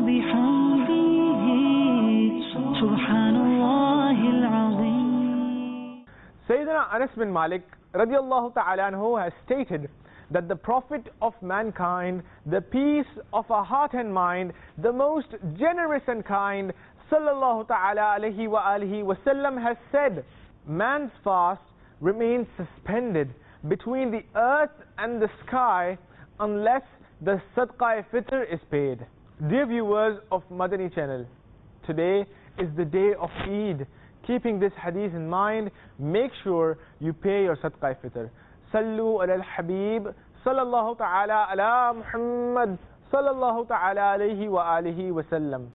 وبحمده سبحان الله العظيم. Sayyidina Anas bin Malik radiallahu ta'ala anhu has stated that the Prophet of mankind, the peace of our heart and mind, the most generous and kind, sallallahu ta'ala alayhi wa alihi wasallam, has said, man's fast remains suspended between the earth and the sky unless the Sadaqah-e-Fitr is paid. Dear viewers of Madani channel, today is the day of Eid. Keeping this hadith in mind, make sure you pay your Sadaqah-e-Fitr. Sallu ala al-Habib, sallallahu ta'ala ala Muhammad, sallallahu ta'ala alayhi wa alihi wa sallam.